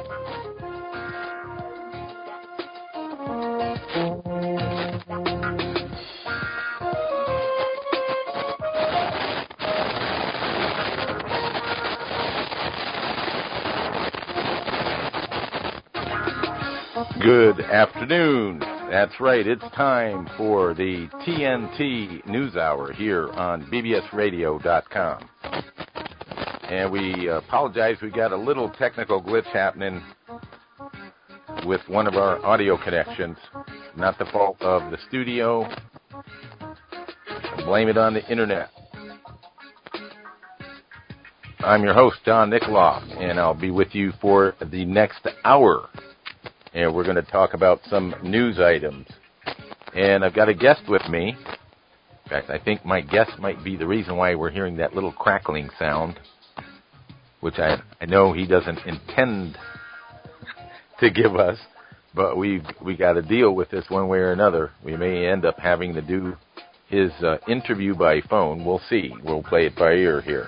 Good afternoon. That's right. It's time for the TNT News Hour here on bbsradio.com. And we apologize. We got a little technical glitch happening with one of our audio connections. Not the fault of the studio. Blame it on the internet. I'm your host, Don Nikoloff, and I'll be with you for the next hour. And we're going to talk about some news items. And I've got a guest with me. In fact, I think my guest might be the reason why we're hearing that little crackling sound, which I know he doesn't intend to give us, but we got to deal with this one way or another. We may end up having to do his interview by phone. We'll see. We'll play it by ear here.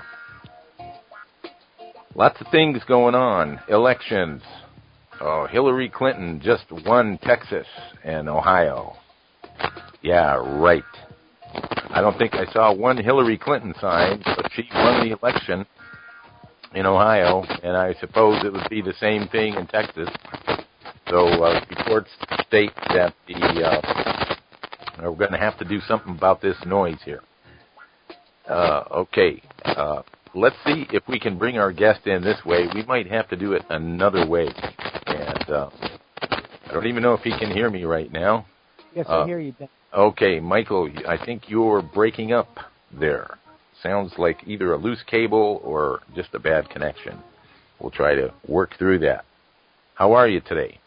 Lots of things going on. Elections. Oh, Hillary Clinton just won Texas and Ohio. Yeah, right. I don't think I saw one Hillary Clinton sign, but she won the election in Ohio, and I suppose it would be the same thing in Texas. So reports state that we're going to have to do something about this noise here. Okay. Let's see if we can bring our guest in this way. We might have to do it another way. And I don't even know if he can hear me right now. Yes, I hear you, Dan. Okay, Michael, I think you're breaking up there. Sounds like either a loose cable or just a bad connection. We'll try to work through that. How are you today?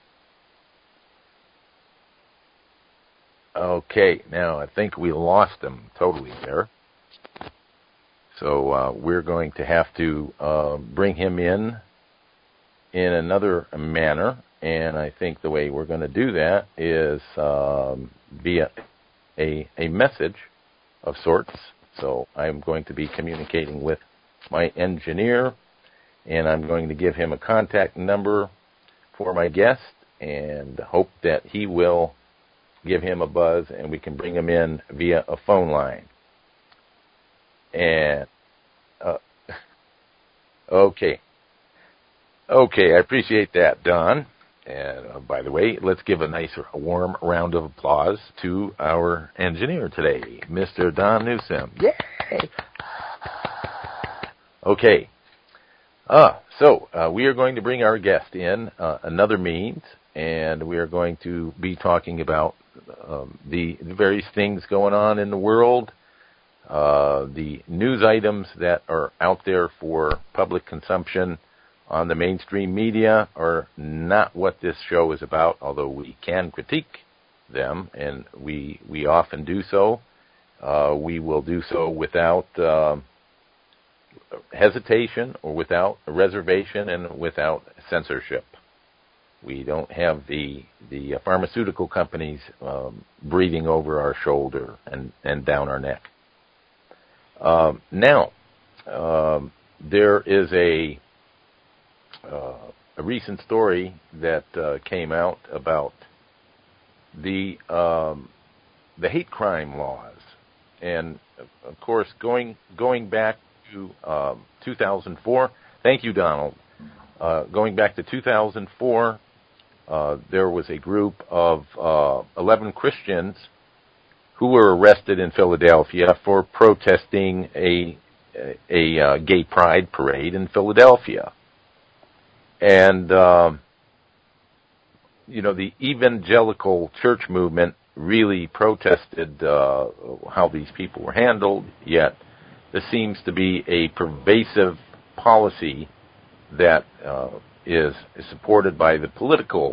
Okay, now I think we lost him totally there. So we're going to have to bring him in another manner, and I think the way we're going to do that is via a message of sorts. So I'm going to be communicating with my engineer, and I'm going to give him a contact number for my guest and hope that he will give him a buzz and we can bring him in via a phone line. And okay, I appreciate that, Don. And by the way, let's give a warm round of applause to our engineer today, Mr. Don Newsom. Yay! Okay. So we are going to bring our guest in another means, and we are going to be talking about the various things going on in the world. The news items that are out there for public consumption on the mainstream media are not what this show is about, although we can critique them, and we often do so. We will do so without hesitation or without reservation and without censorship. We don't have the pharmaceutical companies breathing over our shoulder and down our neck. Now, there is a recent story that came out about the hate crime laws, and of course, going back to 2004. Thank you, Donald. Going back to 2004, there was a group of 11 Christians who were arrested in Philadelphia for protesting a gay pride parade in Philadelphia. And, the evangelical church movement really protested how these people were handled, yet there seems to be a pervasive policy that is supported by the political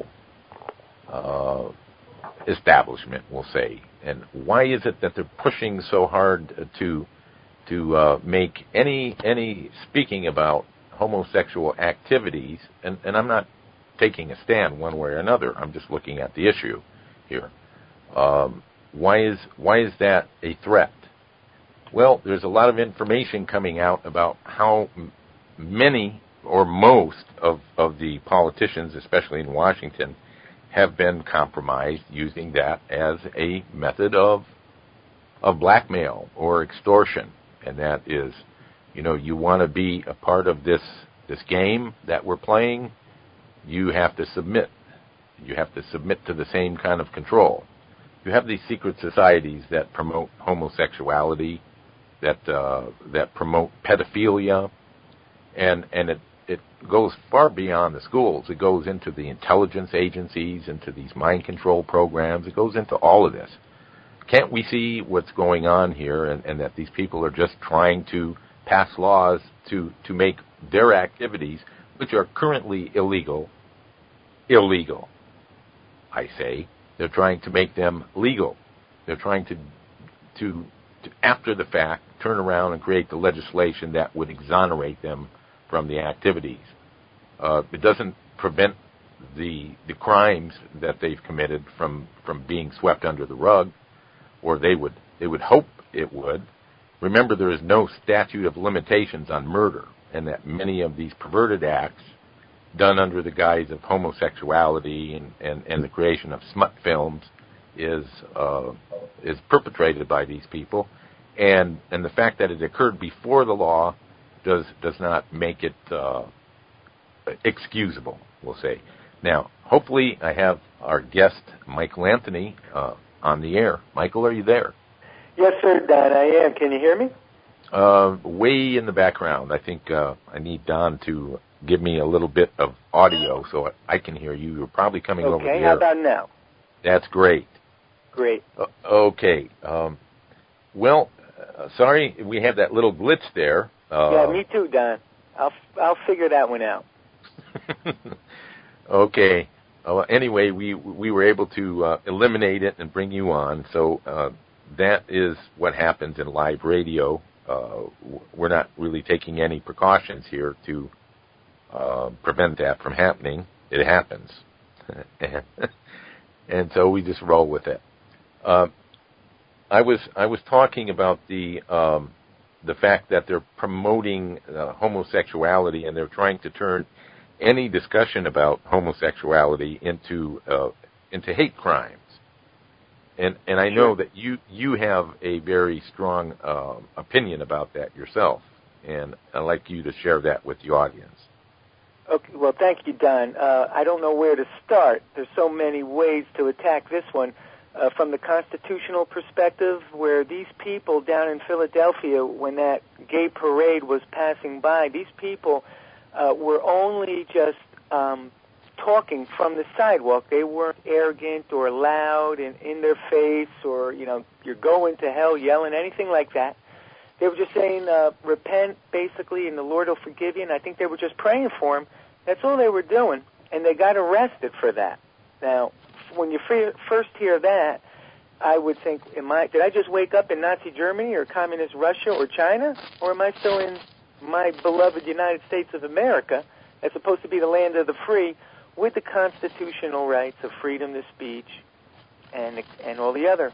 establishment, we'll say. And why is it that they're pushing so hard to make any speaking about homosexual activities? And I'm not taking a stand one way or another. I'm just looking at the issue here. Why is that a threat? Well, there's a lot of information coming out about how many or most of the politicians, especially in Washington, have been compromised using that as a method of blackmail or extortion. And that is, you want to be a part of this game that we're playing, you have to submit. You have to submit to the same kind of control. You have these secret societies that promote homosexuality, that promote pedophilia, and it goes far beyond the schools. It goes into the intelligence agencies, into these mind control programs. It goes into all of this. Can't we see what's going on here, and that these people are just trying to pass laws to make their activities, which are currently illegal, I say. They're trying to make them legal. They're trying to after the fact, turn around and create the legislation that would exonerate them from the activities. It doesn't prevent the crimes that they've committed from being swept under the rug, or they would hope it would. Remember, there is no statute of limitations on murder, and that many of these perverted acts done under the guise of homosexuality and the creation of smut films is perpetrated by these people, and the fact that it occurred before the law does not make it excusable, we'll say. Now, hopefully I have our guest, Michael Anthony, on the air. Michael, are you there? Yes, sir, Don, I am. Can you hear me? Way in the background. I think I need Don to give me a little bit of audio so I can hear you. You're probably coming over the air. Okay, how about now? That's great. Great. Okay. Sorry, we had that little glitch there. Yeah, me too, Don. I'll figure that one out. Okay. Anyway, we were able to eliminate it and bring you on. So that is what happens in live radio. We're not really taking any precautions here to prevent that from happening. It happens. And so we just roll with it. I was talking about the fact that they're promoting homosexuality, and they're trying to turn any discussion about homosexuality into hate crimes. And I know that you have a very strong opinion about that yourself, and I'd like you to share that with the audience. Okay, well, thank you, Don. I don't know where to start. There's so many ways to attack this one. From the constitutional perspective, where these people down in Philadelphia, when that gay parade was passing by, these people were only just talking from the sidewalk. They weren't arrogant or loud and in their face or, you're going to hell, yelling, anything like that. They were just saying, repent, basically, and the Lord will forgive you. And I think they were just praying for him. That's all they were doing. And they got arrested for that. Now, when you first hear that, I would think, did I just wake up in Nazi Germany or communist Russia or China? Or am I still in my beloved United States of America, as supposed to be the land of the free, with the constitutional rights of freedom of speech and all the other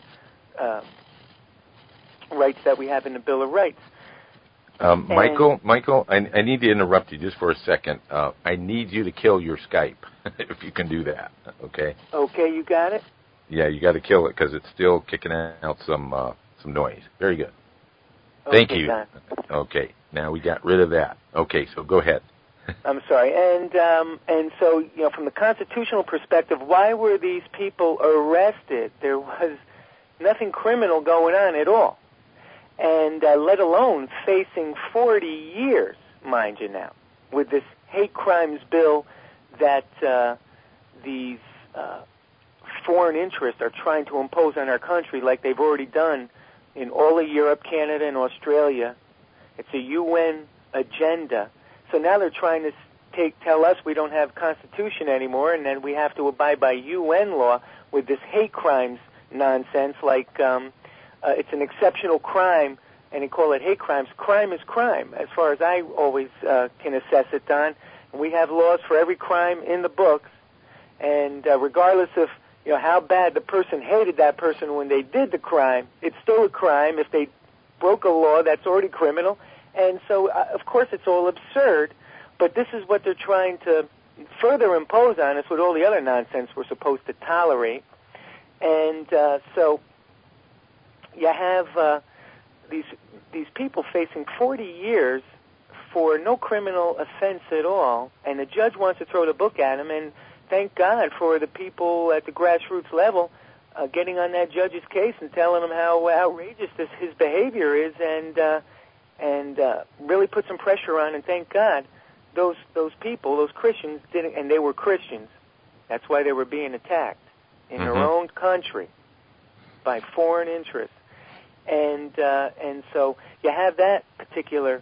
rights that we have in the Bill of Rights? Michael, I need to interrupt you just for a second. I need you to kill your Skype, if you can do that, okay? Okay, you got it? Yeah, you got to kill it because it's still kicking out some noise. Very good. Thank you. Don. Okay, now we got rid of that. Okay, so go ahead. I'm sorry. And so, from the constitutional perspective, why were these people arrested? There was nothing criminal going on at all. And let alone facing 40 years, mind you now, with this hate crimes bill that these foreign interests are trying to impose on our country like they've already done in all of Europe, Canada, and Australia. It's a UN agenda. So now they're trying to tell us we don't have a constitution anymore, and then we have to abide by UN law with this hate crimes nonsense, like it's an exceptional crime, and they call it hate crimes. Crime is crime, as far as I always can assess it, Don. And we have laws for every crime in the books, and regardless of how bad the person hated that person when they did the crime, it's still a crime. If they broke a law, that's already criminal. And so, of course, it's all absurd But this is what they're trying to further impose on us with all the other nonsense we're supposed to tolerate. And so you have these people facing 40 years for no criminal offense at all, and the judge wants to throw the book at him, and thank God for the people at the grassroots level getting on that judge's case and telling him how outrageous his behavior is, and really put some pressure on, and thank God those people, those Christians, didn't, and they were Christians. That's why they were being attacked in their own country by foreign interests. And so you have that particular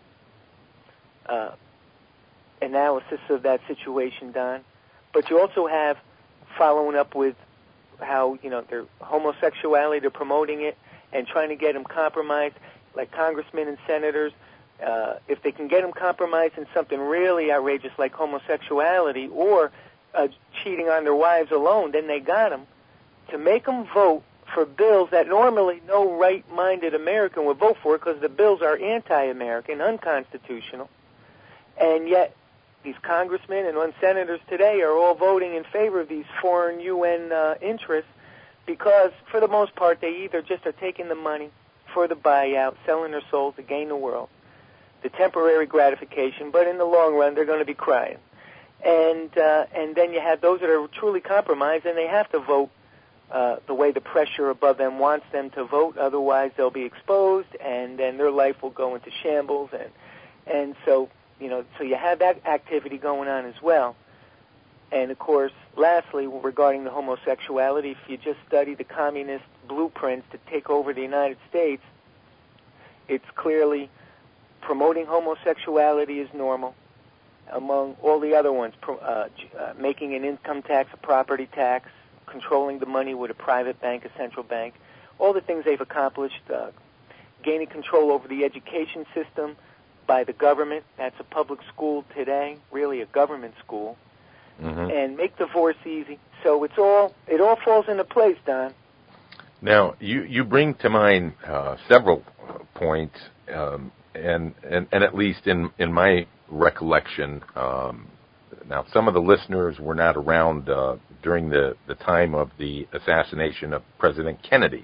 analysis of that situation, Don. But you also have following up with how, their homosexuality, they're promoting it and trying to get them compromised, like congressmen and senators. If they can get them compromised in something really outrageous like homosexuality or cheating on their wives alone, then they got them. To make them vote for bills that normally no right-minded American would vote for because the bills are anti-American, unconstitutional, and yet these congressmen and one senators today are all voting in favor of these foreign UN interests because, for the most part, they either just are taking the money for the buyout, selling their souls to gain the world, the temporary gratification, but in the long run, they're going to be crying. And then you have those that are truly compromised, and they have to vote the way the pressure above them wants them to vote. Otherwise, they'll be exposed, and then their life will go into shambles. And so, so you have that activity going on as well. And, of course, lastly, regarding the homosexuality, if you just study the communist blueprints to take over the United States, it's clearly promoting homosexuality is normal among all the other ones, making an income tax a property tax, controlling the money with a private bank, a central bank, all the things they've accomplished, gaining control over the education system by the government. That's a public school today, really a government school, and make divorce easy. So it all falls into place, Don. Now, you bring to mind several points, and at least in my recollection, now some of the listeners were not around during the time of the assassination of President Kennedy.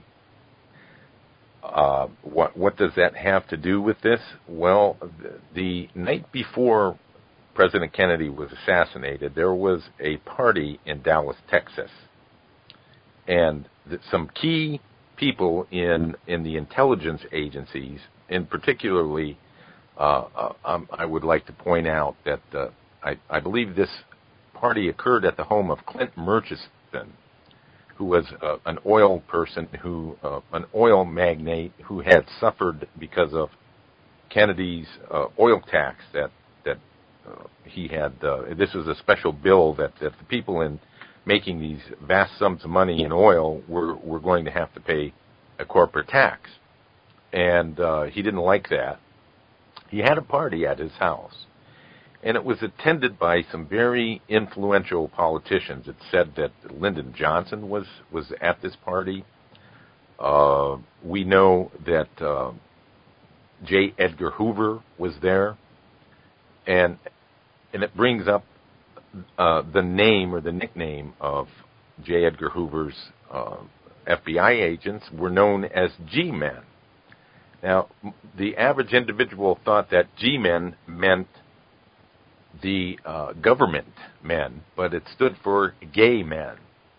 What does that have to do with this? Well, the night before President Kennedy was assassinated, there was a party in Dallas, Texas, and some key people in the intelligence agencies, and particularly, I would like to point out that I believe this party occurred at the home of Clint Murchison, who was an oil person, an oil magnate who had suffered because of Kennedy's oil tax that he had. This was a special bill that the people in making these vast sums of money in oil were going to have to pay a corporate tax, and he didn't like that. He had a party at his house, and it was attended by some very influential politicians. It said that Lyndon Johnson was at this party. We know that J. Edgar Hoover was there, and it brings up the name or the nickname of J. Edgar Hoover's FBI agents were known as G-men. Now, the average individual thought that G-men meant the government men, but it stood for gay men.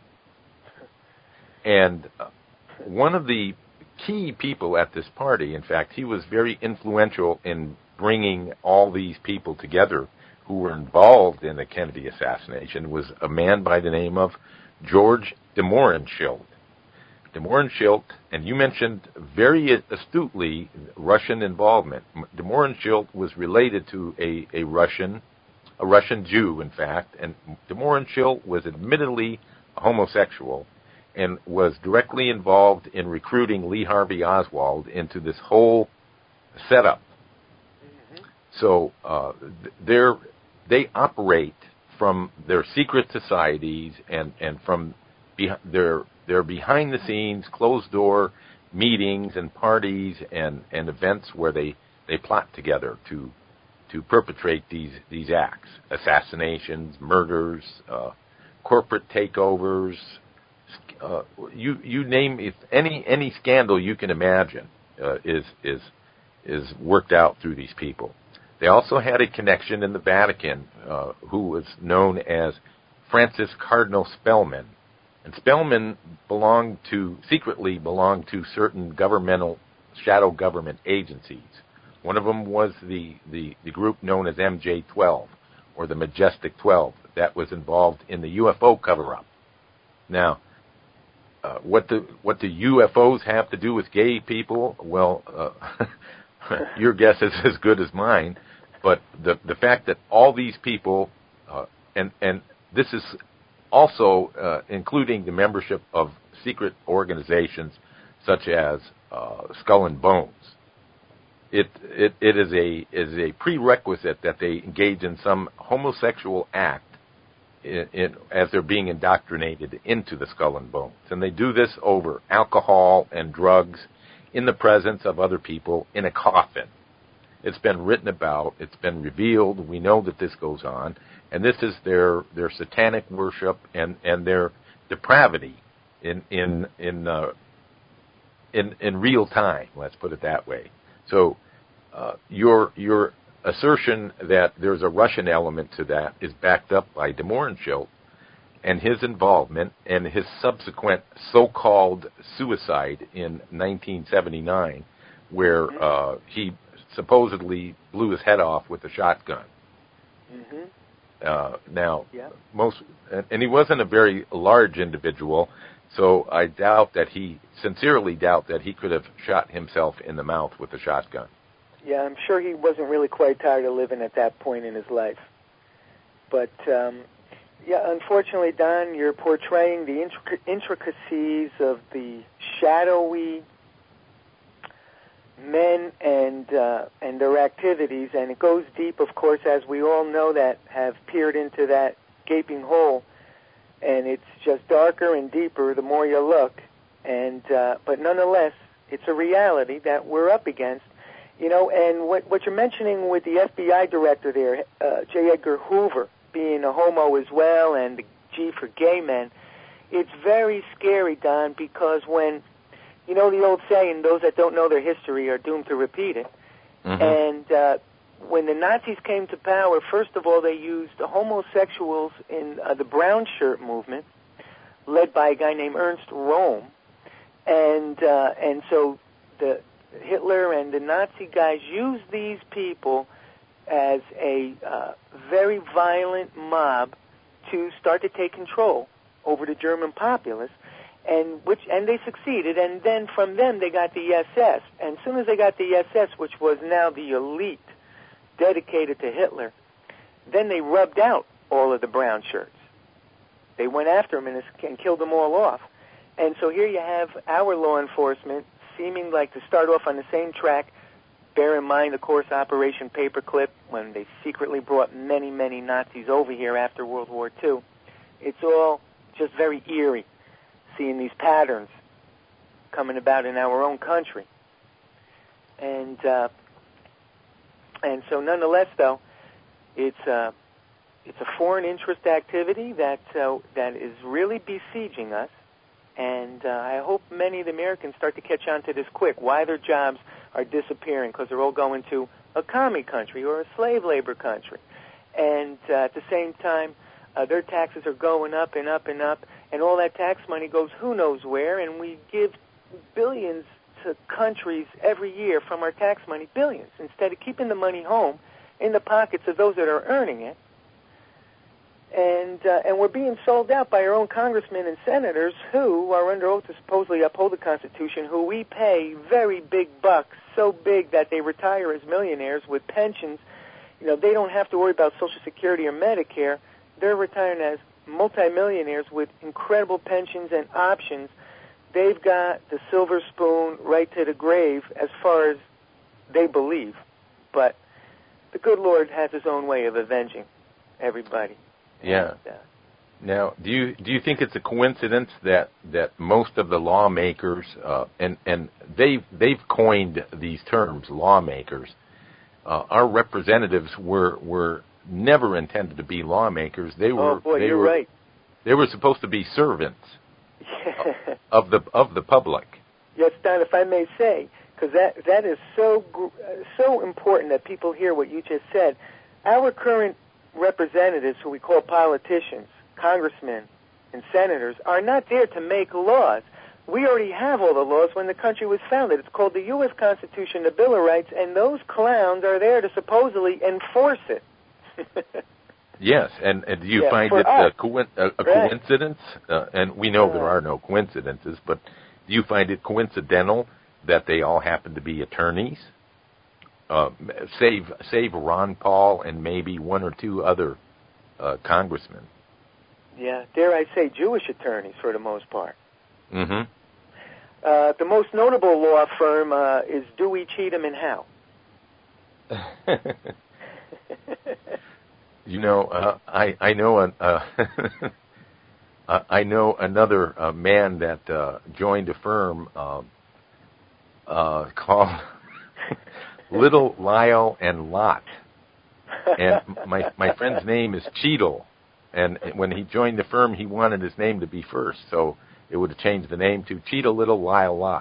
And one of the key people at this party, in fact, he was very influential in bringing all these people together who were involved in the Kennedy assassination, was a man by the name of George de Mohrenschildt. De Mohrenschildt, and you mentioned very astutely Russian involvement. De Mohrenschildt was related to a Russian Jew, in fact, and de Mohrenschildt was admittedly a homosexual and was directly involved in recruiting Lee Harvey Oswald into this whole setup. So they operate from their secret societies and from their behind-the-scenes, closed-door meetings and parties and events where they plot together to to perpetrate these acts: assassinations, murders, corporate takeovers. You name it, any scandal you can imagine is worked out through these people. They also had a connection in the Vatican, who was known as Francis Cardinal Spellman. And Spellman secretly belonged to certain shadow government agencies. One of them was the group known as MJ-12, or the Majestic 12, that was involved in the UFO cover-up. Now, what the UFOs have to do with gay people? Well, your guess is as good as mine. But the fact that all these people, and this is also including the membership of secret organizations such as Skull and Bones, it is a prerequisite that they engage in some homosexual act as they're being indoctrinated into the Skull and Bones. And they do this over alcohol and drugs in the presence of other people in a coffin. It's been written about. It's been revealed. We know that this goes on. And this is their satanic worship and their depravity in real time. Let's put it that way. So your assertion that there's a Russian element to that is backed up by de Mohrenschildt and his involvement and his subsequent so-called suicide in 1979, where he supposedly blew his head off with a shotgun. Now, and he wasn't a very large individual, so I sincerely doubt that he could have shot himself in the mouth with a shotgun. Yeah, I'm sure he wasn't really quite tired of living at that point in his life. But, unfortunately, Don, you're portraying the intricacies of the shadowy men and their activities, and it goes deep, of course, as we all know, that have peered into that gaping hole, and it's just darker and deeper the more you look. And but nonetheless, it's a reality that we're up against. And what you're mentioning with the FBI director there, J. Edgar Hoover, being a homo as well, and the G for gay men, it's very scary, Don, because when, the old saying, those that don't know their history are doomed to repeat it. Mm-hmm. And when the Nazis came to power, first of all, they used the homosexuals in the brown shirt movement, led by a guy named Ernst Röhm. And so the Hitler and the Nazi guys used these people as a very violent mob to start to take control over the German populace, and they succeeded. And then from them they got the SS. And as soon as they got the SS, which was now the elite dedicated to Hitler, then they rubbed out all of the brown shirts. They went after them and killed them all off. And so here you have our law enforcement seeming like to start off on the same track. Bear in mind, of course, Operation Paperclip, when they secretly brought many, many Nazis over here after World War II. It's all just very eerie, seeing these patterns coming about in our own country. And so nonetheless, though, it's a foreign interest activity that is really besieging us. And I hope many of the Americans start to catch on to this quick, why their jobs are disappearing, because they're all going to a commie country or a slave labor country. And at the same time, their taxes are going up and up and up, and all that tax money goes who knows where, and we give billions to countries every year from our tax money, billions, instead of keeping the money home in the pockets of those that are earning it. And we're being sold out by our own congressmen and senators who are under oath to supposedly uphold the Constitution, who we pay very big bucks, so big that they retire as millionaires with pensions. They don't have to worry about Social Security or Medicare. They're retiring as multimillionaires with incredible pensions and options. They've got the silver spoon right to the grave as far as they believe. But the good Lord has his own way of avenging everybody. Yeah. Now, do you think it's a coincidence that most of the lawmakers and they've coined these terms, lawmakers, our representatives were never intended to be lawmakers. They were. You're right. They were supposed to be servants of the public. Yes, Don, if I may say, because that is so important that people hear what you just said. Our current representatives, who we call politicians, congressmen, and senators, are not there to make laws. We already have all the laws when the country was founded. It's called the U.S. Constitution, the Bill of Rights, and those clowns are there to supposedly enforce it. Yes, and do you find it a coincidence? And we know there are no coincidences, but do you find it coincidental that they all happen to be attorneys? Save Ron Paul and maybe one or two other congressmen. Yeah, dare I say Jewish attorneys for the most part. Mm-hmm. The most notable law firm is Dewey, Cheatham, and Howe. You know, I know I know another man that joined a firm called Little, Lyle, and Lot, and my friend's name is Cheadle, and when he joined the firm, he wanted his name to be first, so it would have changed the name to Cheetah, Little, Lyle, Lot.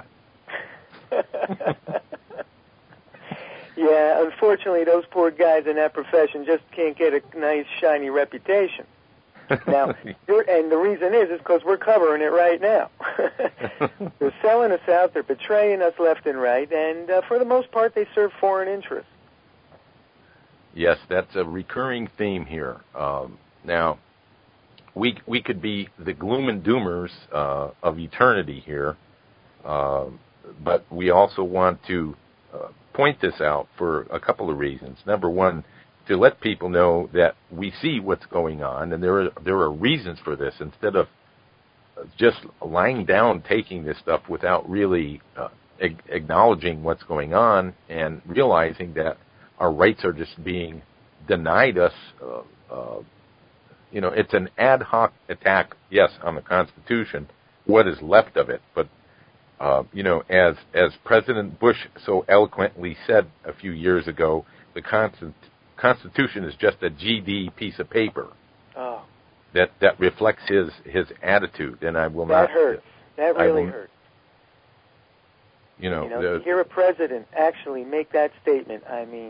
Yeah, unfortunately, those poor guys in that profession just can't get a nice, shiny reputation. Now, and the reason is because we're covering it right now. They're selling us out, they're betraying us left and right, and for the most part, they serve foreign interests. Yes, that's a recurring theme here. Now, we could be the gloom and doomers of eternity here, but we also want to point this out for a couple of reasons. Number one, to let people know that we see what's going on, and there are reasons for this, instead of just lying down taking this stuff without really acknowledging what's going on and realizing that our rights are just being denied us. It's an ad hoc attack, yes, on the Constitution, what is left of it, but as President Bush so eloquently said a few years ago, the Constitution is just a GD piece of paper. Oh. That reflects his attitude, and I will not. That hurts. That really hurts. To hear a president actually make that statement, I mean,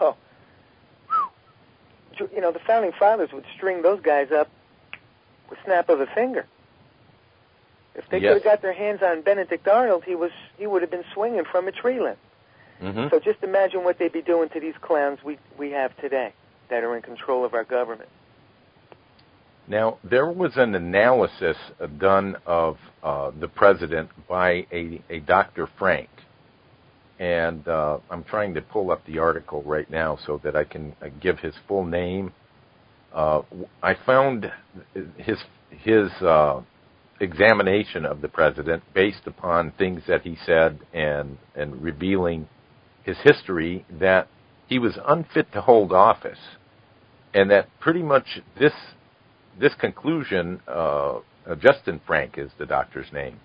the founding fathers would string those guys up with a snap of a finger. If they could have got their hands on Benedict Arnold, he would have been swinging from a tree limb. Mm-hmm. So just imagine what they'd be doing to these clowns we have today that are in control of our government. Now, there was an analysis done of the president by a Dr. Frank, and I'm trying to pull up the article right now so that I can give his full name. I found his examination of the president based upon things that he said and revealing his history, that he was unfit to hold office, and that pretty much this conclusion, Justin Frank is the doctor's name,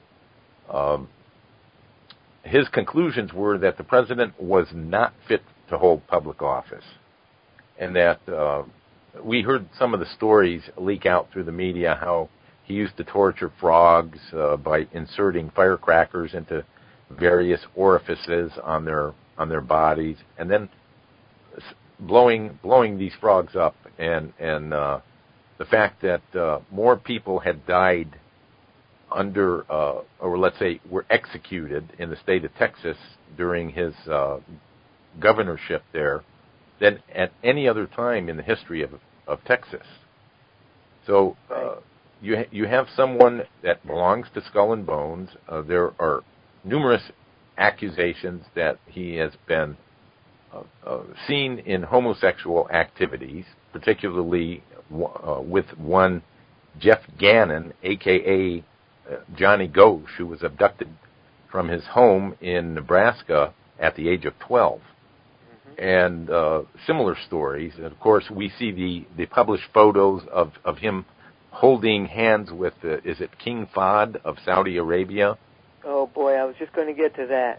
his conclusions were that the president was not fit to hold public office, and that we heard some of the stories leak out through the media how he used to torture frogs by inserting firecrackers into various orifices on their bodies, and then blowing these frogs up, and the fact that more people had died under, or let's say, were executed in the state of Texas during his governorship there than at any other time in the history of Texas. So you have someone that belongs to Skull and Bones. There are numerous accusations that he has been seen in homosexual activities, particularly with one Jeff Gannon, a.k.a. Johnny Ghosh, who was abducted from his home in Nebraska at the age of 12. Mm-hmm. And similar stories. And of course, we see the published photos of him holding hands with, is it King Fahd of Saudi Arabia? Oh, boy, I was just going to get to that.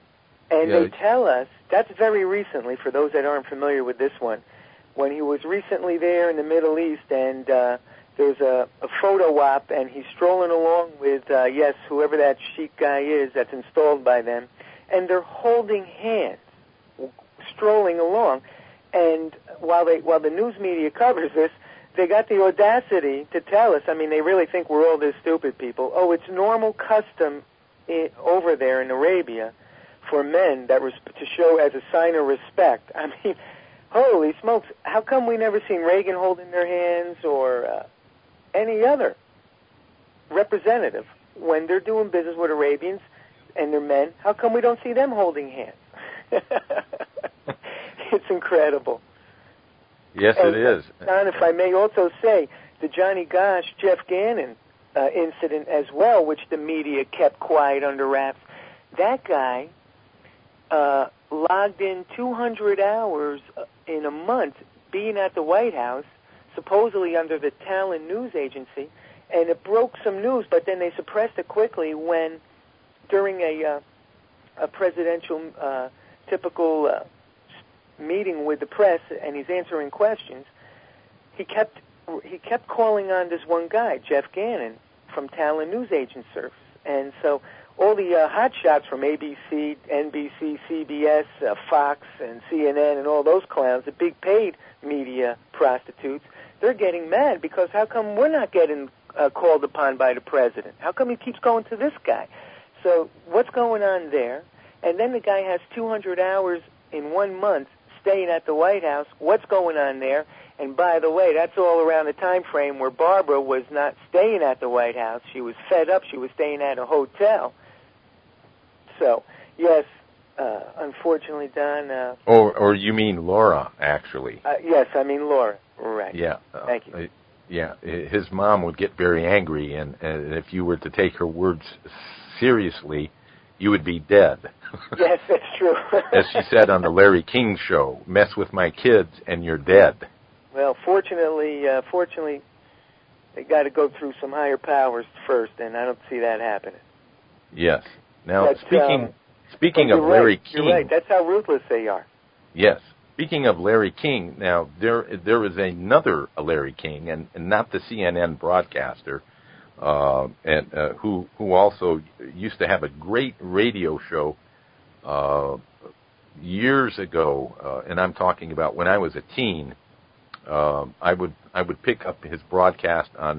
And they tell us, that's very recently, for those that aren't familiar with this one, when he was recently there in the Middle East, and there's a photo op, and he's strolling along with, whoever that sheik guy is that's installed by them, and they're holding hands, strolling along. And while the news media covers this, they got the audacity to tell us, I mean, they really think we're all this stupid people, it's normal custom over there in Arabia for men to show as a sign of respect. I mean, holy smokes, how come we never seen Reagan holding their hands or any other representative when they're doing business with Arabians and their men? How come we don't see them holding hands? It's incredible. Yes, it is. Don, if I may also say, the Johnny Gosch, Jeff Gannon incident as well, which the media kept quiet under wraps, that guy logged in 200 hours in a month being at the White House, supposedly under the Talon News Agency, and it broke some news, but then they suppressed it quickly when, during a presidential typical meeting with the press, and he's answering questions, he kept calling on this one guy, Jeff Gannon, from Talon News Agent Service. And so all the hot shots from ABC, NBC, CBS, Fox, and CNN, and all those clowns, the big paid media prostitutes, they're getting mad because how come we're not getting called upon by the president? How come he keeps going to this guy? So what's going on there? And then the guy has 200 hours in 1 month staying at the White House. What's going on there? And by the way, that's all around the time frame where Barbara was not staying at the White House. She was fed up. She was staying at a hotel. So, yes, unfortunately, Don... or you mean Laura, actually. Yes, I mean Laura. Right. Yeah. Thank you. Yeah, his mom would get very angry, and if you were to take her words seriously, you would be dead. Yes, that's true. As she said on the Larry King show, mess with my kids and you're dead. Well, fortunately, they got to go through some higher powers first, and I don't see that happening. Yes. Now, speaking of Larry King... You're right, that's how ruthless they are. Yes. Speaking of Larry King, now, there is another Larry King, and not the CNN broadcaster, who also used to have a great radio show years ago, and I'm talking about when I was a teen. I would pick up his broadcast on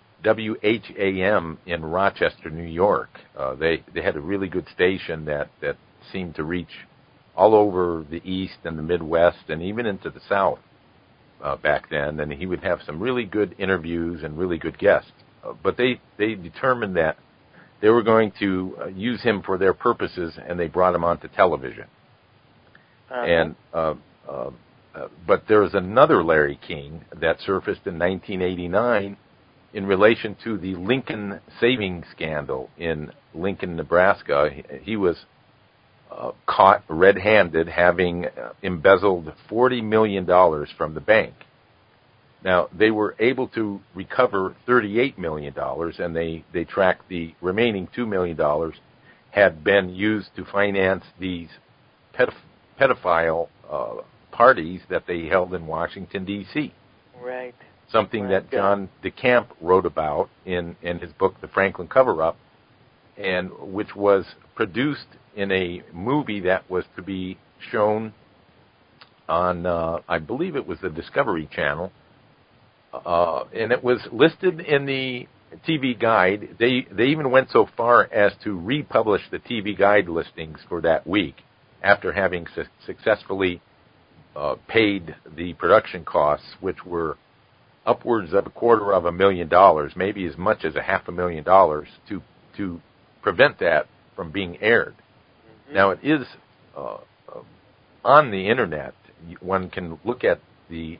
WHAM in Rochester, New York. They had a really good station that seemed to reach all over the East and the Midwest and even into the South back then. And he would have some really good interviews and really good guests. But they determined that they were going to use him for their purposes, and they brought him onto television. And but there was another Larry King that surfaced in 1989 in relation to the Lincoln savings scandal in Lincoln, Nebraska. He was caught red-handed having embezzled $40 million from the bank. Now, they were able to recover $38 million, and they tracked the remaining $2 million had been used to finance these pedophile parties that they held in Washington, D.C. Right. Something that John DeCamp wrote about in his book, The Franklin Cover-Up, and which was produced in a movie that was to be shown on, I believe it was the Discovery Channel, and it was listed in the TV Guide. They even went so far as to republish the TV Guide listings for that week after having successfully paid the production costs, which were upwards of $250,000, maybe as much as $500,000 to prevent that from being aired. Mm-hmm. Now, it is on the Internet. One can look at the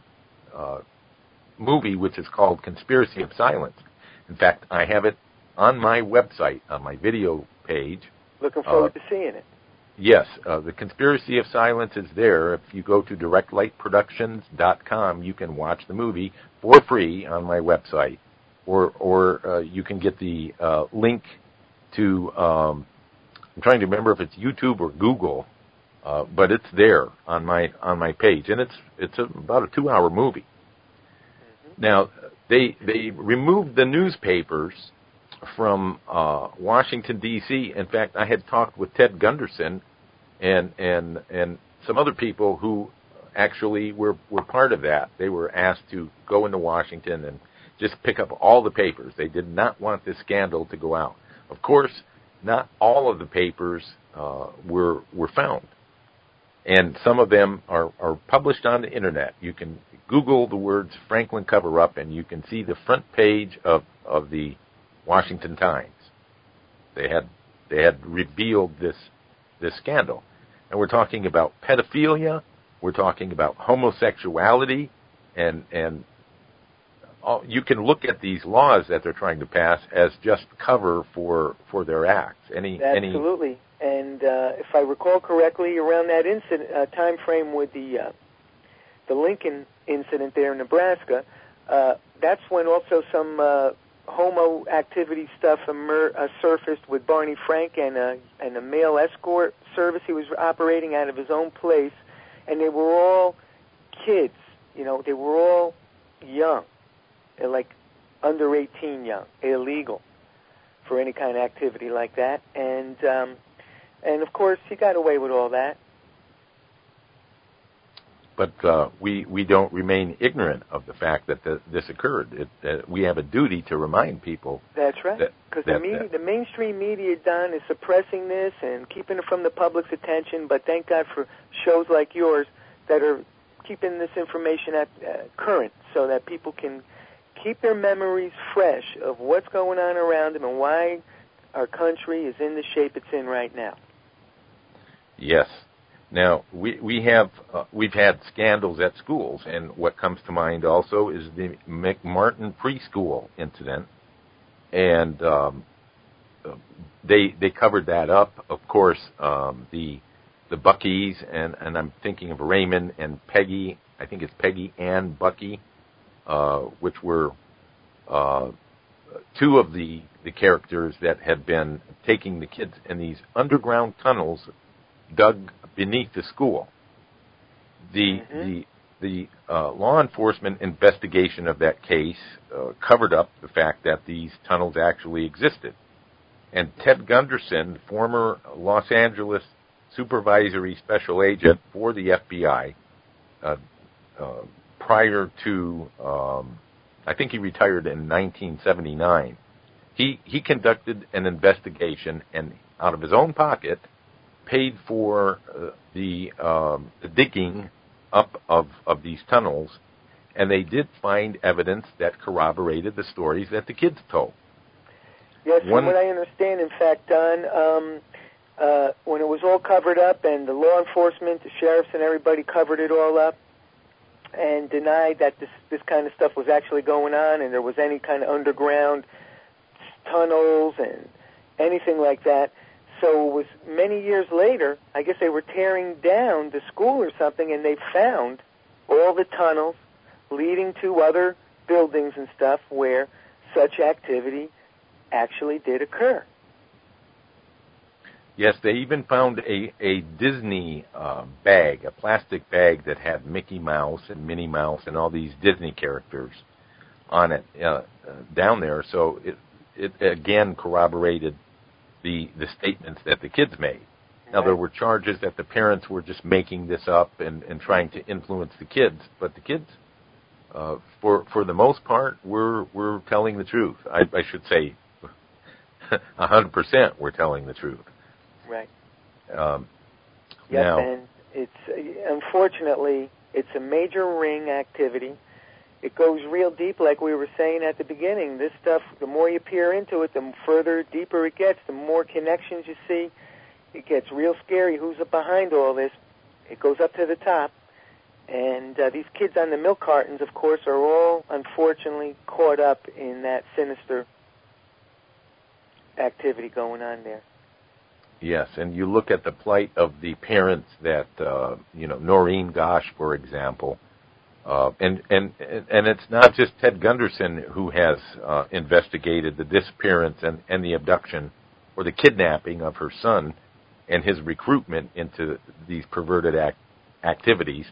movie, which is called Conspiracy of Silence. In fact, I have it on my website, on my video page. Looking forward to seeing it. Yes, the Conspiracy of Silence is there. If you go to directlightproductions.com, you can watch the movie for free on my website, or you can get the link to I'm trying to remember if it's YouTube or Google, but it's there on my page, and it's about a 2-hour movie. Mm-hmm. Now they removed the newspapers from Washington D.C. In fact, I had talked with Ted Gunderson and some other people who actually were part of that. They were asked to go into Washington and just pick up all the papers. They did not want this scandal to go out. Of course, not all of the papers were found, and some of them are published on the internet. You can Google the words Franklin cover-up, and you can see the front page of the Washington Times. They had revealed this scandal, and we're talking about pedophilia. We're talking about homosexuality, and you can look at these laws that they're trying to pass as just cover for their acts. Absolutely. And if I recall correctly, around that incident time frame with the Lincoln incident there in Nebraska, that's when also some homo activity stuff surfaced with Barney Frank and a male escort service he was operating out of his own place, and they were all kids. They were all young. They're like under 18 young, illegal for any kind of activity like that. And of course, he got away with all that. But we don't remain ignorant of the fact that this occurred. We have a duty to remind people. That's right. Because the mainstream media, Don, is suppressing this and keeping it from the public's attention. But thank God for shows like yours that are keeping this information current so that people can keep their memories fresh of what's going on around them and why our country is in the shape it's in right now. Yes. Now we've had scandals at schools, and what comes to mind also is the McMartin preschool incident, and they covered that up. Of course, the Buckys, and I'm thinking of Raymond and Peggy. I think it's Peggy and Bucky, which were two of the characters that had been taking the kids in these underground tunnels dug beneath the school. The law enforcement investigation of that case covered up the fact that these tunnels actually existed. And Ted Gunderson, former Los Angeles supervisory special agent for the FBI, prior to, I think he retired in 1979, he conducted an investigation and out of his own pocket paid for the digging up of these tunnels, and they did find evidence that corroborated the stories that the kids told. Yes, from what I understand, in fact, Don, when it was all covered up and the law enforcement, the sheriffs and everybody covered it all up and denied that this kind of stuff was actually going on and there was any kind of underground tunnels and anything like that. So it was many years later, I guess they were tearing down the school or something, and they found all the tunnels leading to other buildings and stuff where such activity actually did occur. Yes, they even found a Disney bag, a plastic bag that had Mickey Mouse and Minnie Mouse and all these Disney characters on it down there. So it again corroborated the statements that the kids made. Now, there were charges that the parents were just making this up and trying to influence the kids, but the kids, for the most part, were telling the truth. I should say 100% were telling the truth. Right. Yes, now, and it's unfortunately it's a major ring activity. It goes real deep, like we were saying at the beginning. This stuff, the more you peer into it, the further deeper it gets, the more connections you see. It gets real scary. Who's up behind all this? It goes up to the top. And these kids on the milk cartons, of course, are all, unfortunately, caught up in that sinister activity going on there. Yes, and you look at the plight of the parents that, Noreen Gosch, for example, and it's not just Ted Gunderson who has investigated the disappearance and the abduction or the kidnapping of her son and his recruitment into these perverted activities.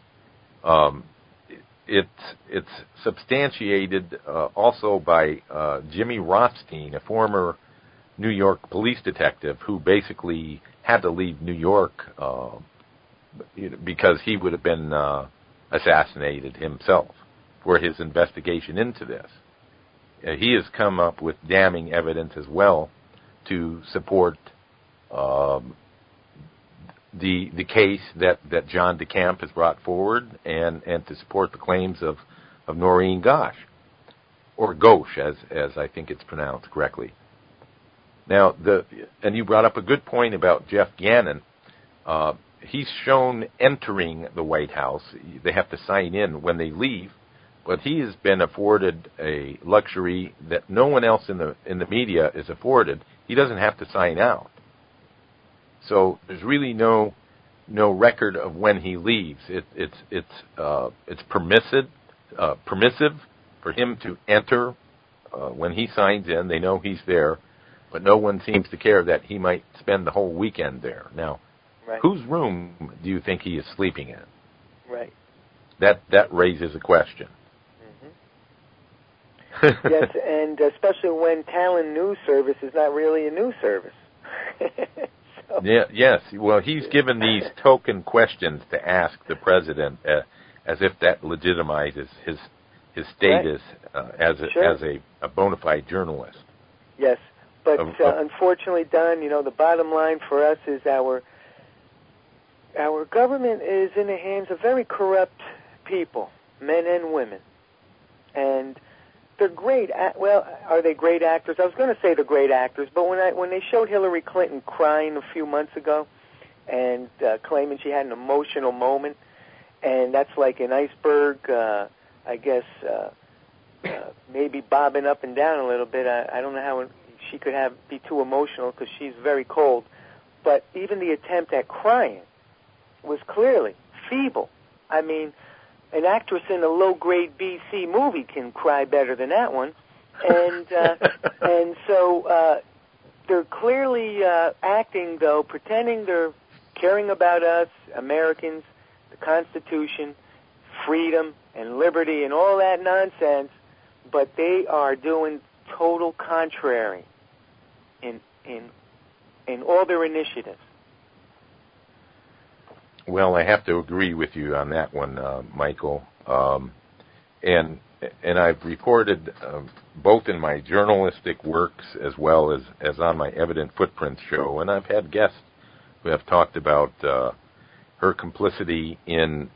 It's substantiated also by Jimmy Rothstein, a former New York police detective who basically had to leave New York because he would have been assassinated himself for his investigation into this. He has come up with damning evidence as well to support the case that John DeCamp has brought forward and to support the claims of Noreen Gosch, or Ghosh, as I think it's pronounced correctly. Now, and you brought up a good point about Jeff Gannon. He's shown entering the White House. They have to sign in when they leave, but he has been afforded a luxury that no one else in the media is afforded. He doesn't have to sign out. So there's really no record of when he leaves. It's permissive for him to enter when he signs in. They know he's there, but no one seems to care that he might spend the whole weekend there. Now, right. Whose room do you think he is sleeping in? Right. That raises a question. Mm-hmm. Yes, and especially when Talon News Service is not really a news service. So. Yeah. Yes. Well, he's given these token questions to ask the president, as if that legitimizes his status as a bona fide journalist. Yes, but unfortunately, Don, the bottom line for us is our government is in the hands of very corrupt people, men and women, and they're great. Well, are they great actors? I was going to say they're great actors, but when they showed Hillary Clinton crying a few months ago and claiming she had an emotional moment, and that's like an iceberg, I guess, maybe bobbing up and down a little bit. I don't know how she could be too emotional because she's very cold. But even the attempt at crying was clearly feeble. I mean, an actress in a low-grade BC movie can cry better than that one. And and so they're clearly acting, though, pretending they're caring about us, Americans, the Constitution, freedom and liberty and all that nonsense, but they are doing total contrary in all their initiatives. Well, I have to agree with you on that one, Michael. And I've reported both in my journalistic works as well as on my Evident Footprints show, and I've had guests who have talked about her complicity in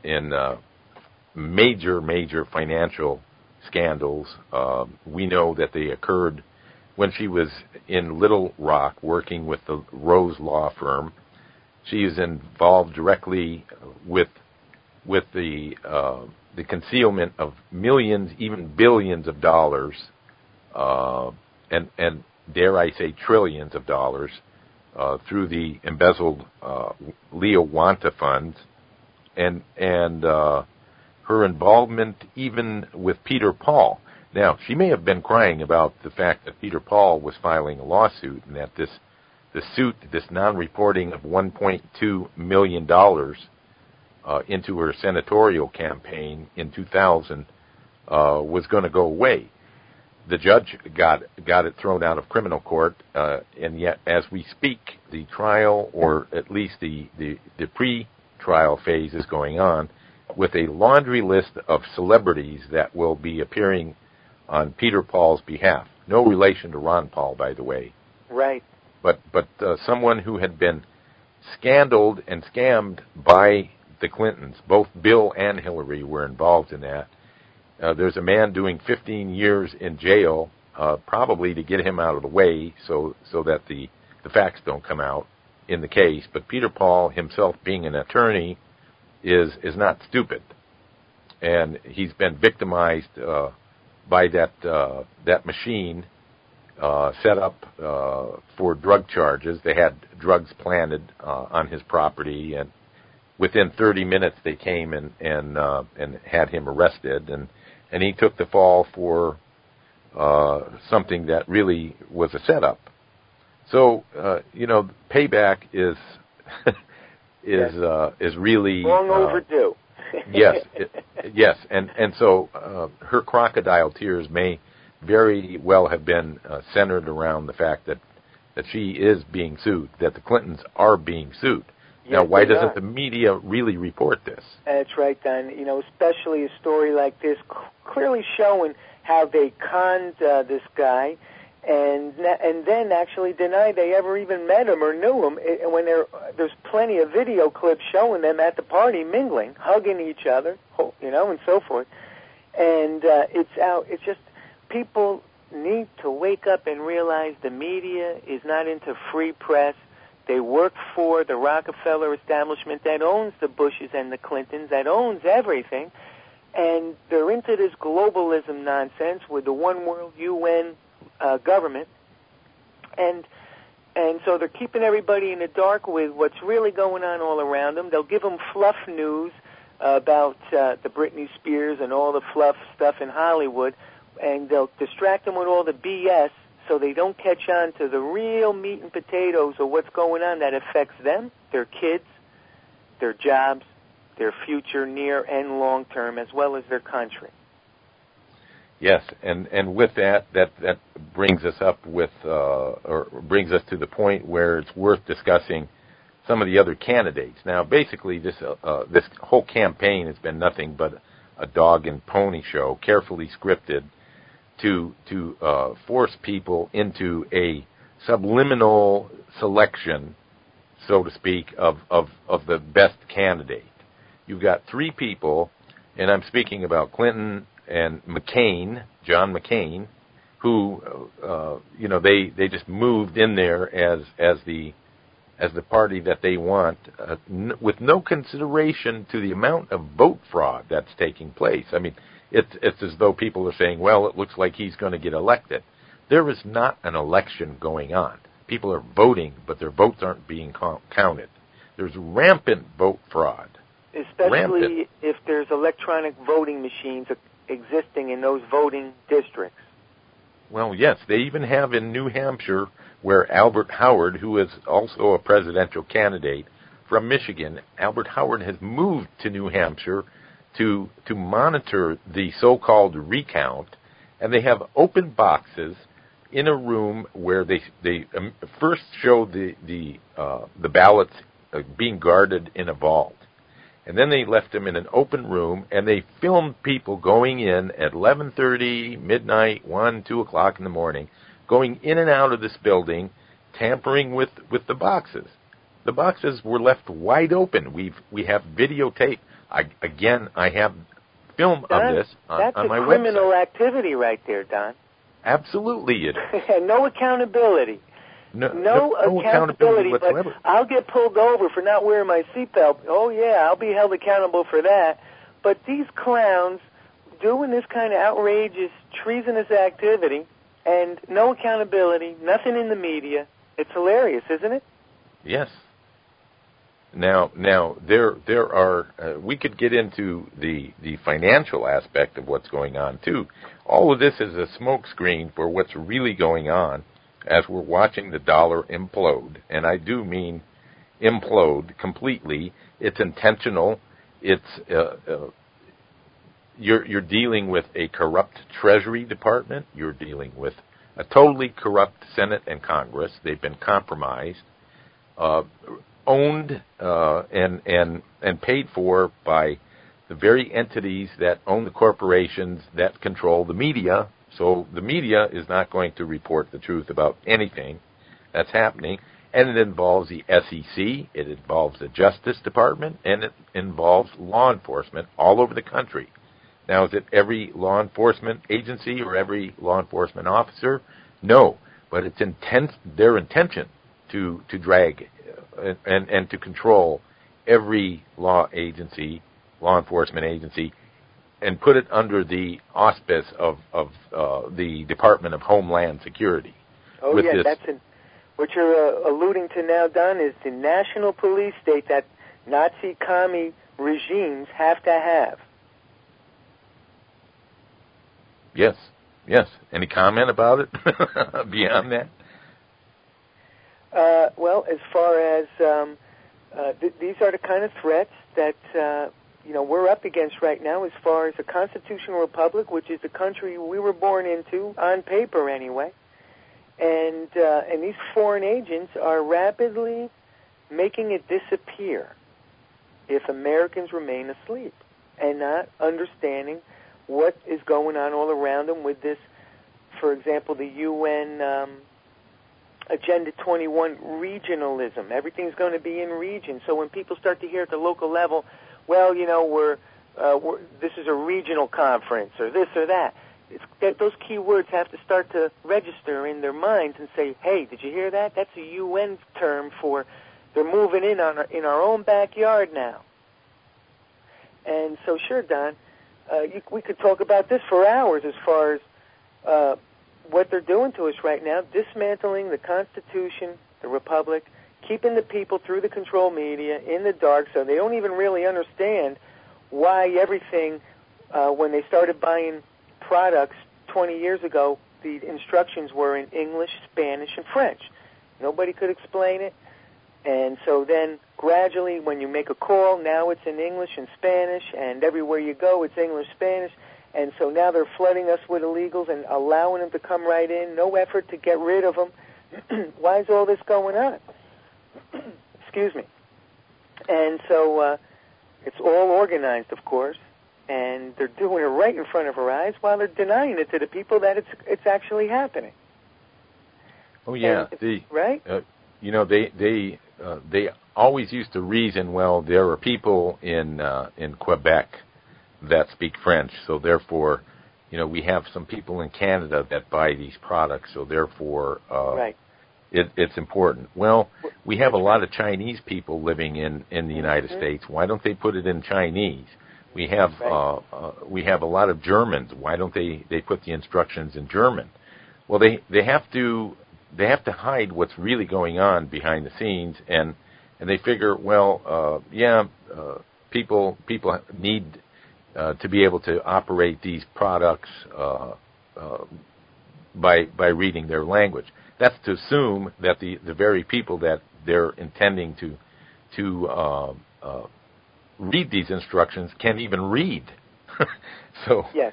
major financial scandals. We know that they occurred when she was in Little Rock working with the Rose Law Firm. She is involved directly with the concealment of millions, even billions of dollars, and dare I say trillions of dollars through the embezzled Leo Wanta funds, and her involvement even with Peter Paul. Now, she may have been crying about the fact that Peter Paul was filing a lawsuit, and that this non-reporting of $1.2 million into her senatorial campaign in 2000 was going to go away. The judge got it thrown out of criminal court, and yet, as we speak, the trial, or at least the pre-trial phase, is going on with a laundry list of celebrities that will be appearing on Peter Paul's behalf. No relation to Ron Paul, by the way. Right. But someone who had been scandaled and scammed by the Clintons. Both Bill and Hillary were involved in that. There's a man doing 15 years in jail, probably to get him out of the way so that the facts don't come out in the case. But Peter Paul himself, being an attorney, is not stupid. And he's been victimized by that machine set up for drug charges. They had drugs planted on his property, and within 30 minutes they came and had him arrested, and he took the fall for something that really was a setup. So payback is is really long overdue. Yes, yes, and so her crocodile tears may very well have been centered around the fact that she is being sued, that the Clintons are being sued. Yes, now, why doesn't the media really report this? That's right, Don. You know, especially a story like this, clearly showing how they conned this guy, and then actually denied they ever even met him or knew him. When there's plenty of video clips showing them at the party mingling, hugging each other, you know, and so forth. And it's out. It's just people need to wake up and realize the media is not into free press. They work for the Rockefeller establishment that owns the Bushes and the Clintons, that owns everything, and they're into this globalism nonsense with the one world UN government, and so they're keeping everybody in the dark with what's really going on all around them. They'll give them fluff news about the Britney Spears and all the fluff stuff in Hollywood, and they'll distract them with all the BS so they don't catch on to the real meat and potatoes of what's going on that affects them, their kids, their jobs, their future near and long term, as well as their country. Yes, and with that brings us up with, or brings us to the point where it's worth discussing some of the other candidates. Now, basically, this whole campaign has been nothing but a dog and pony show, carefully scripted to force people into a subliminal selection, so to speak, of the best candidate. You've got three people, and I'm speaking about Clinton and McCain, John McCain, who they just moved in there as the party that they want, with no consideration to the amount of vote fraud that's taking place. I mean, it's as though people are saying, well, it looks like he's going to get elected. There is not an election going on. People are voting, but their votes aren't being counted. There's rampant vote fraud. Especially if there's electronic voting machines existing in those voting districts. Well, yes, they even have in New Hampshire, where Albert Howard, who is also a presidential candidate from Michigan, Albert Howard has moved to New Hampshire to monitor the so-called recount, and they have open boxes in a room where they first show the ballots being guarded in a vault. And then they left them in an open room, and they filmed people going in at 11:30, midnight, 1, 2 o'clock in the morning, going in and out of this building, tampering with the boxes. The boxes were left wide open. We have videotape. I have film of this on my website. That's a criminal activity right there, Don. Absolutely it is. And no accountability. No accountability whatsoever. But I'll get pulled over for not wearing my seatbelt. Oh, yeah, I'll be held accountable for that. But these clowns doing this kind of outrageous, treasonous activity and no accountability, nothing in the media, it's hilarious, isn't it? Yes. Now there are we could get into the financial aspect of what's going on too. All of this is a smokescreen for what's really going on as we're watching the dollar implode, and I do mean implode completely. It's intentional. It's you're dealing with a corrupt Treasury Department. You're dealing with a totally corrupt Senate and Congress. They've been compromised. Owned and paid for by the very entities that own the corporations that control the media. So the media is not going to report the truth about anything that's happening. And it involves the SEC, it involves the Justice Department, and it involves law enforcement all over the country. Now, is it every law enforcement agency or every law enforcement officer? No, but it's their intention to drag and to control every law enforcement agency, and put it under the auspice of the Department of Homeland Security. Oh, yeah, what you're alluding to now, Don, is the national police state that Nazi commie regimes have to have. Yes. Any comment about it beyond that? Well, as far as these are the kind of threats that we're up against right now, as far as a constitutional republic, which is the country we were born into on paper anyway, and these foreign agents are rapidly making it disappear if Americans remain asleep and not understanding what is going on all around them with this, for example, the UN Agenda 21 regionalism. Everything's going to be in region. So when people start to hear at the local level, well, this is a regional conference or this or that, those key words have to start to register in their minds and say, hey, did you hear that? That's a UN term for they're moving in our own backyard now. And so, sure, Don, we could talk about this for hours as far as what they're doing to us right now, dismantling the Constitution, the Republic, keeping the people through the control media in the dark so they don't even really understand why everything, when they started buying products 20 years ago, the instructions were in English, Spanish, and French. Nobody could explain it. And so then gradually when you make a call, now it's in English and Spanish, and everywhere you go it's English, Spanish. And so now they're flooding us with illegals and allowing them to come right in, no effort to get rid of them. Why is all this going on? Excuse me. And so it's all organized, of course, and they're doing it right in front of our eyes while they're denying it to the people that it's actually happening. Oh, yeah. Right? They always used to reason, well, there are people in Quebec that speak French, so therefore, we have some people in Canada that buy these products, so therefore, right. It's important. Well, we have a lot of Chinese people living in the United States. Why don't they put it in Chinese? We have we have a lot of Germans. Why don't they put the instructions in German? Well, they have to hide what's really going on behind the scenes, and they figure, well, people need to be able to operate these products by reading their language. That's to assume that the very people that they're intending to read these instructions can't even read. So, yes,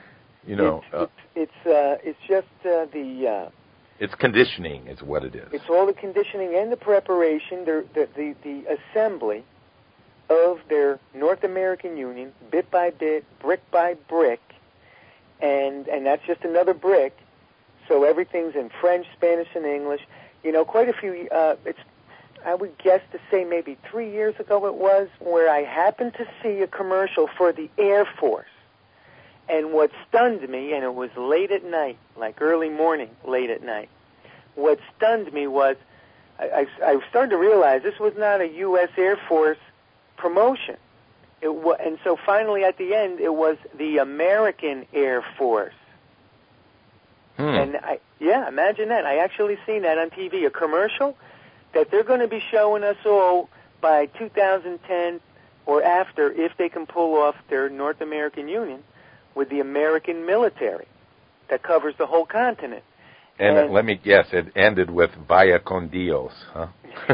it's just the. It's conditioning, is what it is. It's all the conditioning and the preparation, the assembly of their North American Union, bit by bit, brick by brick, and that's just another brick. So everything's in French, Spanish, and English. Quite a few. I would guess to say maybe 3 years ago it was, where I happened to see a commercial for the Air Force. And what stunned me, and it was late at night, like early morning, late at night, what stunned me was I started to realize this was not a U.S. Air Force promotion. And so finally at the end, it was the American Air Force. And imagine that. I actually seen that on TV, a commercial that they're going to be showing us all by 2010 or after, if they can pull off their North American Union with the American military that covers the whole continent. And let me guess, it ended with Vaya con Dios, huh?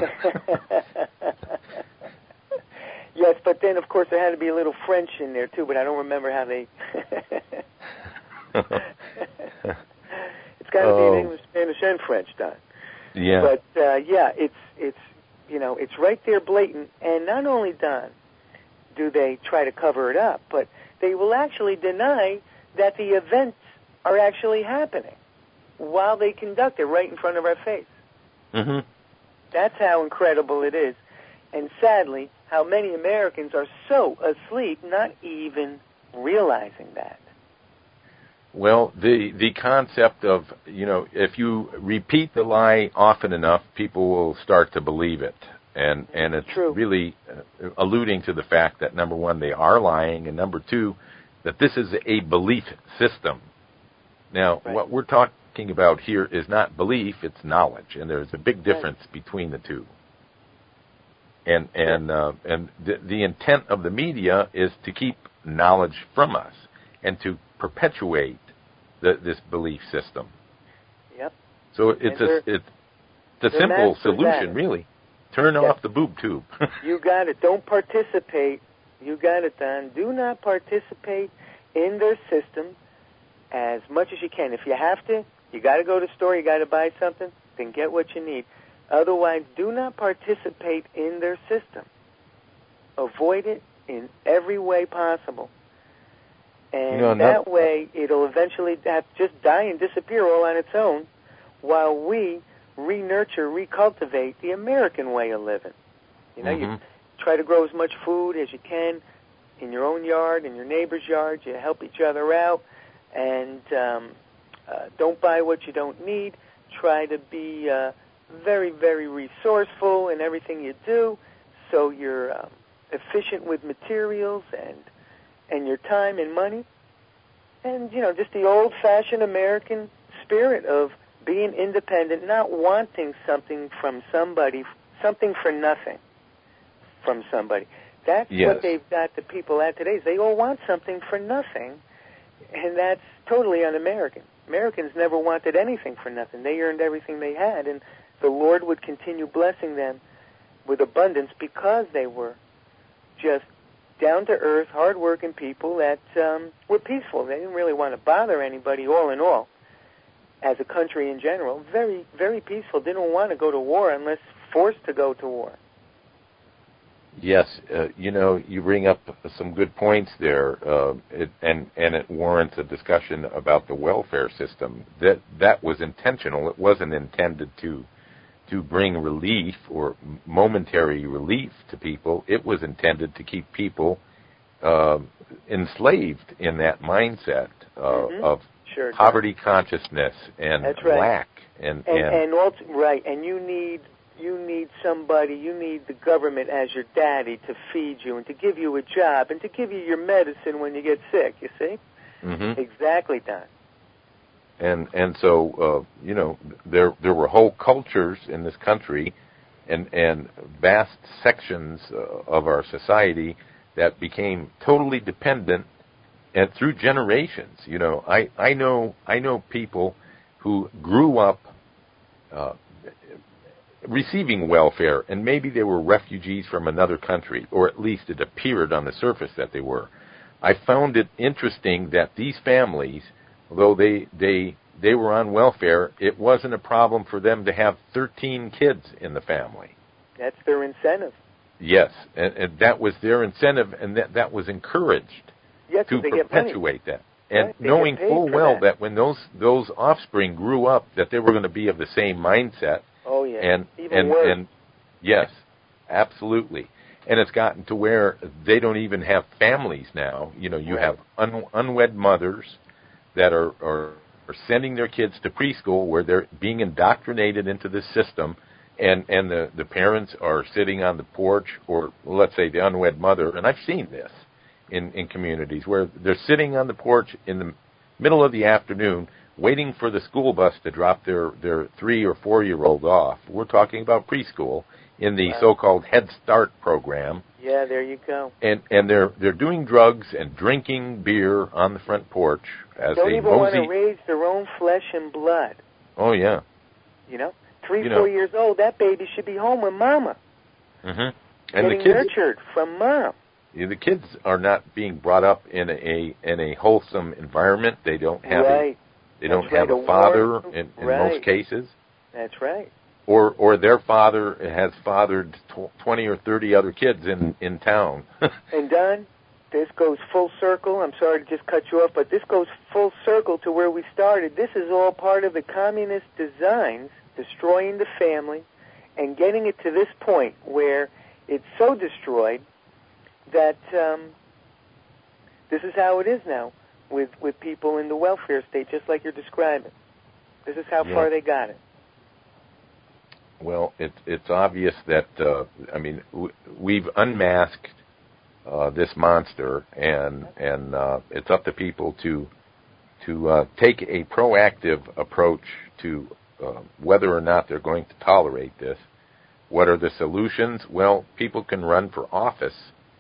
Yes, but then, of course, there had to be a little French in there, too, but I don't remember how they... It's got to be in English, Spanish, and French, Don. Yeah. But, it's right there blatant. And not only, Don, do they try to cover it up, but they will actually deny that the events are actually happening while they conduct it right in front of our face. Mm-hmm. That's how incredible it is. And sadly, how many Americans are so asleep, not even realizing that. Well, the concept of, if you repeat the lie often enough, people will start to believe it. And it's true. Really alluding to the fact that, number one, they are lying, and number two, that this is a belief system. Now, What we're talking about here is not belief, it's knowledge, and there's a big difference between the two. And the intent of the media is to keep knowledge from us and to perpetuate this belief system. Yep. So it's a simple solution, really. Turn off the boob tube. You got it. Don't participate. You got it, Don. Do not participate in their system as much as you can. If you have to, you got to go to the store, you got to buy something, then get what you need. Otherwise, do not participate in their system. Avoid it in every way possible. And that way, it'll eventually just die and disappear all on its own, while we re-nurture, recultivate the American way of living. You know, you try to grow as much food as you can in your own yard, in your neighbor's yard. You help each other out, and don't buy what you don't need. Try to be very, very resourceful in everything you do, so you're efficient with materials and your time and money. And, you know, just the old-fashioned American spirit of being independent, not wanting something from somebody, something for nothing from somebody. That's what they've got the people at today. They all want something for nothing, and that's totally un-American. Americans never wanted anything for nothing. They earned everything they had, and the Lord would continue blessing them with abundance because they were just down-to-earth, hard-working people that were peaceful. They didn't really want to bother anybody, all in all, as a country in general. Very, very peaceful. Didn't want to go to war unless forced to go to war. Yes, you know, you bring up some good points there, and it warrants a discussion about the welfare system. That was intentional. It wasn't intended to bring relief or momentary relief to people. It was intended to keep people enslaved in that mindset of poverty consciousness and lack. And also, right, and you need somebody, you need the government as your daddy to feed you and to give you a job and to give you your medicine when you get sick, you see? Exactly, Don. And so, you know, there were whole cultures in this country and vast sections of our society that became totally dependent and through generations. You know, I know people who grew up receiving welfare, and maybe they were refugees from another country, or at least it appeared on the surface that they were. I found it interesting that these families, although they were on welfare, it wasn't a problem for them to have 13 kids in the family. That's their incentive. Yes, and that was their incentive, and that was encouraged to perpetuate that. And knowing full well that when those offspring grew up, that they were going to be of the same mindset. Oh, yeah. And yes, absolutely. And it's gotten to where they don't even have families now. You know, you have unwed mothers that are sending their kids to preschool where they're being indoctrinated into this system, and the parents are sitting on the porch, or let's say the unwed mother, and I've seen this in communities where they're sitting on the porch in the middle of the afternoon waiting for the school bus to drop their 3 or 4 year old off. We're talking about preschool in the so-called Head Start program. Yeah, there you go. And they're doing drugs and drinking beer on the front porch as don't they even want to raise their own flesh and blood. Oh yeah. You know, 3, 4 years old, that baby should be home with mama. And getting the kids, nurtured from mom. The kids are not being brought up in a wholesome environment. They don't have They don't have a father in most cases. That's right. Or their father has fathered 20 or 30 other kids in town. And Don, this goes full circle. I'm sorry to just cut you off, but this goes full circle to where we started. This is all part of the communist designs, destroying the family and getting it to this point where it's so destroyed that this is how it is now with people in the welfare state, just like you're describing. This is how far they got it. Well, it's obvious that we've unmasked this monster, and it's up to people to take a proactive approach to whether or not they're going to tolerate this. What are the solutions? Well, people can run for office.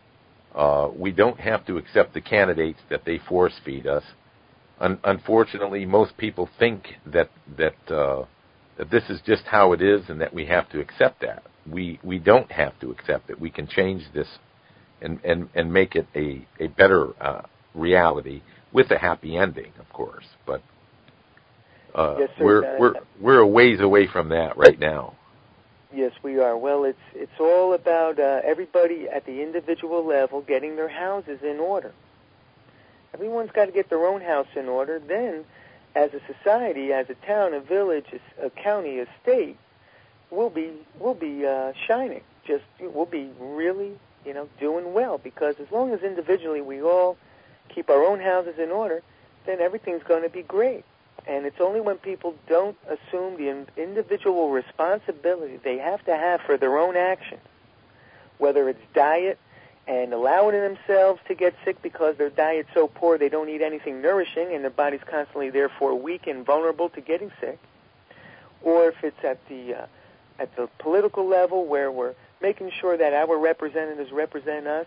We don't have to accept the candidates that they force feed us. Unfortunately, most people think that this is just how it is and that we have to accept that. we don't have to accept it. We can change this and make it a better reality with a happy ending, of course. But yes, sir, we're a ways away from that right now. Yes, we are. Well, it's all about everybody at the individual level getting their houses in order. Everyone's got to get their own house in order. Then, as a society, as a town, a village, a county, a state, we'll be shining. We'll be really, doing well, because as long as individually we all keep our own houses in order, then everything's going to be great. And it's only when people don't assume the individual responsibility they have to have for their own actions, whether it's diet and allowing themselves to get sick because their diet's so poor they don't eat anything nourishing and their body's constantly therefore weak and vulnerable to getting sick, or if it's at the political level where we're making sure that our representatives represent us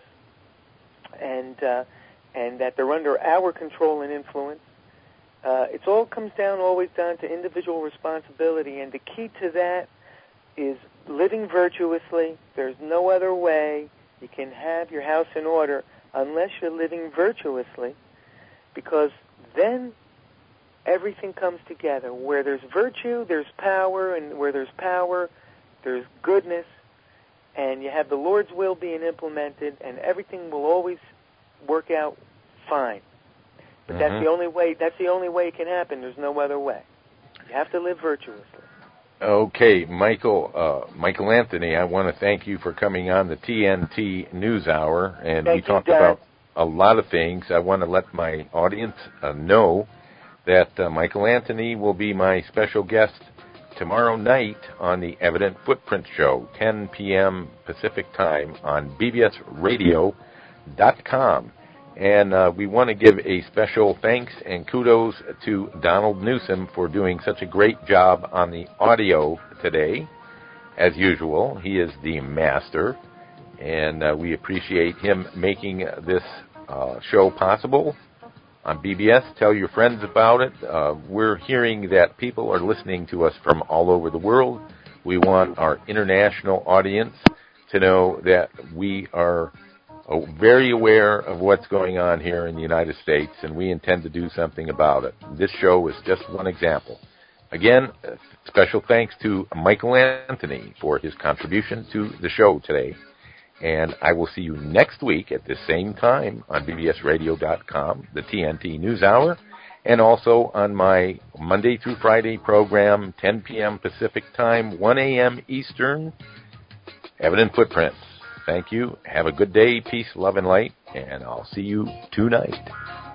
and that they're under our control and influence. It all comes always down to individual responsibility, and the key to that is living virtuously. There's no other way you can have your house in order unless you're living virtuously, because then everything comes together. Where there's virtue, there's power, and where there's power, there's goodness, and you have the Lord's will being implemented, and everything will always work out fine. But that's the only way. That's the only way it can happen. There's no other way. You have to live virtuously. Okay, Michael Anthony, I want to thank you for coming on the TNT News Hour, and we talked about a lot of things. I want to let my audience know that Michael Anthony will be my special guest tomorrow night on the Evident Footprint Show, 10 p.m. Pacific Time on bbsradio.com. And we want to give a special thanks and kudos to Donald Newsom for doing such a great job on the audio today. As usual, he is the master, and we appreciate him making this show possible on BBS. Tell your friends about it. We're hearing that people are listening to us from all over the world. We want our international audience to know that we are very aware of what's going on here in the United States, and we intend to do something about it. This show is just one example. Again, special thanks to Michael Anthony for his contribution to the show today. And I will see you next week at the same time on bbsradio.com, the TNT News Hour, and also on my Monday through Friday program, 10 p.m. Pacific Time, 1 a.m. Eastern, Evident Footprints. Thank you. Have a good day. Peace, love, and light. And I'll see you tonight.